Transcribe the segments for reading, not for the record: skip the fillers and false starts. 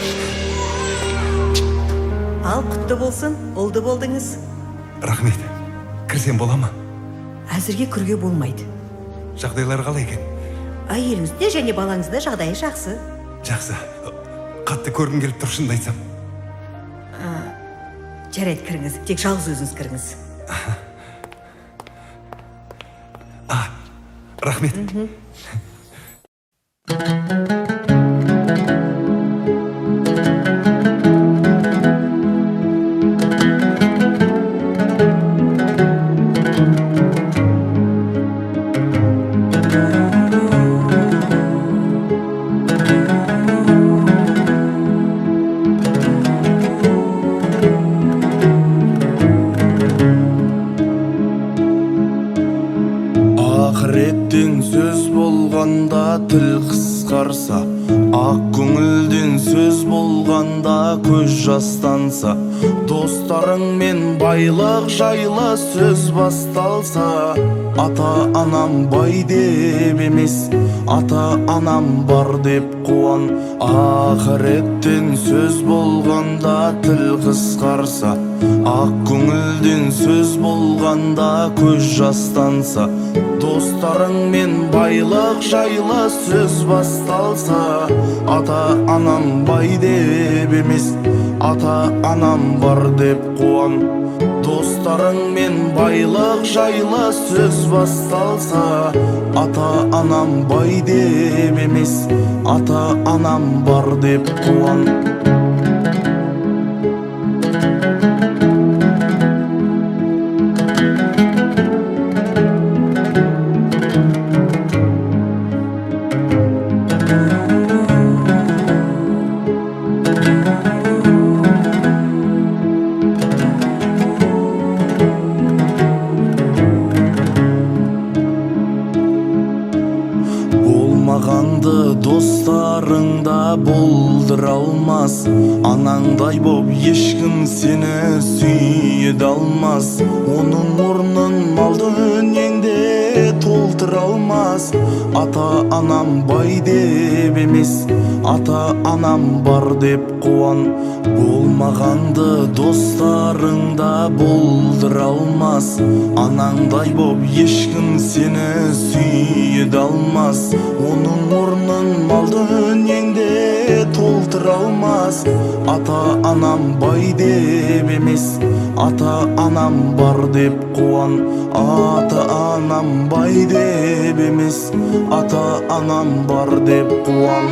Ал құтты болсын, ұлды болдыңыз. Рахмет. Кірсем бола ма? Әзірге кірге болмайды. Жағдайлар қалай екен? Әйеліңізде және балаңызда жағдайы жақсы. Жақсы. Қатты көргім келіп тұр, шынымды айтсам. Жарайды, кіріңіз. Тек жалғыз өзіңіз кіріңіз. Рахмет. Ақыреттен сөз болғанда тіл қысқарса, ақ көңілден сөз болғанда көз жастанса, достарыңмен байлық жайлы сөз басталса, ата-анам бай деп емес, ата-анам бар деп қуан. Ақыреттен сөз болғанда тіл қысқарса, ақ көңілден сөз болғанда көз жастанса, достарыңмен байлық жайлы сөз басталса, ата-анам бай деп емес, ата-анам бар деп қуан. Достарыңмен байлық жайлы сөз басталса, ата-анам бай деп емес, ата-анам бар деп қуан. Болмағанды достарыңда болдыра алмас, анаңдай боп ешкім сені сүйеді алмас. Оның орнын мал дүниеңде толтыра алмас. Ата-анам бай деп емес, ата-анам бар деп қуан. Болмағанды достарыңда болдыра алмас, анаңдай боп ешкім сені сүйеді алмас. Оның орнын мал дүниеңде толтыра алмас. Ата-анам бай деп емес, ата-анам бар деп қуан. Ата-анам бай деп емес, ата-анам бар деп қуан.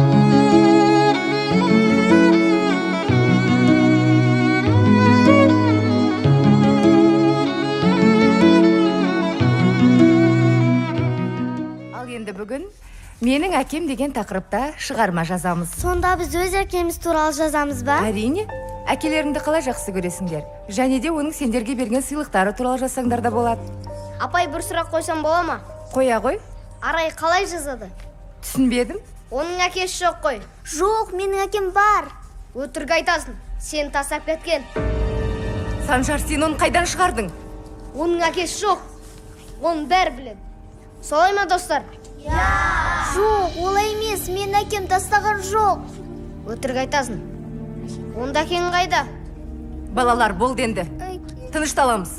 Бүгін менің әкем деген тақырыпта шығарма жазамыз. Сонда біз өз әкеміз туралы жазамыз ба? Әрине, әкелеріңді қалай жақсы көресіңдер. Және де оның сендерге берген сыйлықтары туралы жазсаңдар да болады. Апай, бір сұрақ қойсам бола ма? Қоя ғой. Арай қалай жазады? Түсінбедім. Оның әкесі жоқ қой. Жоқ, менің әкем бар. Өтірік айтасың, сен тастап кеткен. Санжар, сен оны қайдан шығардың? Оның әкесі жоқ. Оның бәрі біледі. Солай ма, достар? Жоқ, олай емес, мен әкем тастаған жоқ. Өтірік айтасың. Онда әкең қайда? Балалар, болды енді. Тынышталамыз.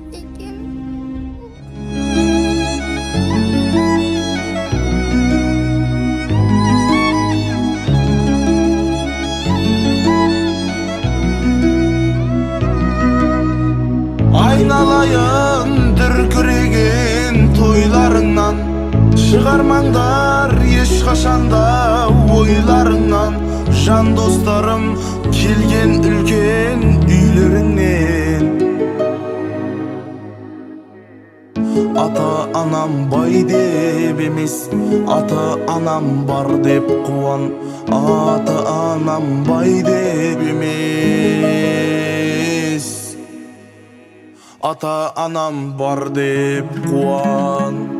Айналайын дүркіреген тойларыңнан, шығармаңдар ешқашанда ойларыңнан. Жан достарым келген үлкен үйлеріңнен. Ата-анам бай деп емес, ата-анам бар деп қуан. Ата-анам бай деп емес, ата-анам бар деп қуан.